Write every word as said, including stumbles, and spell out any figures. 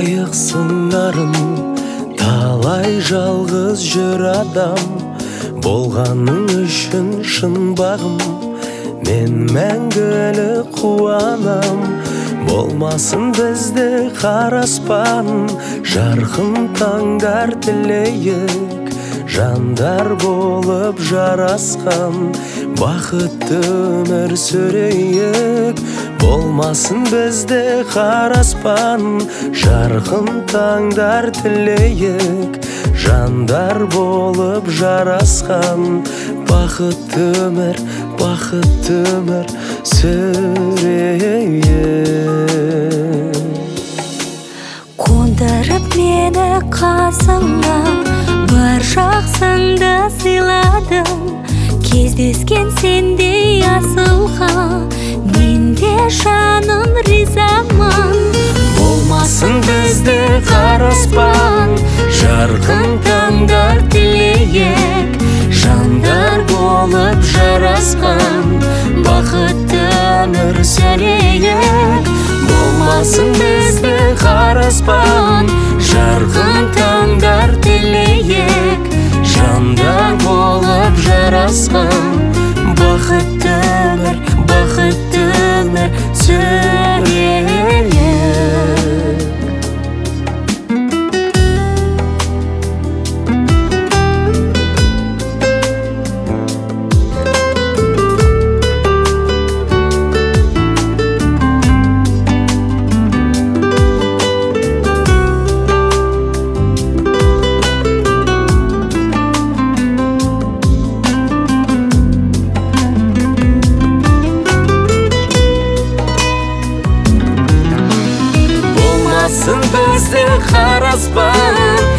қайық сыңарын талай жалғыз жүр адам. Болғаның үшін шын бағым, мен мәңгілік қуанам. Болмасын бізді қараспан, жарқын таңдар тілейік. Жандар болып жарасқан, бақытты өмір сүрейік. Болмасын бізді қараспан, жарқын таңдар тілейік. Жандар болып жарасқан, бақытты өмір, бақытты өмір сүрейік. Қондырып мені қасыңа, бар жақсыңды сыйладың. Кездескен сендей асылға, мен де жаным ризамын. Болмасын бізді қараспан, жарқын таңдар тілейік. Жандар болып жарасқан, бақытты өмір сүрейік. Болмасын бізді қараспан, жарқын таңдар тілейік. Жандар болып жарасқан, бақытты өмір, бақытты өмір сүрейік. Болмасын бізді қараспан,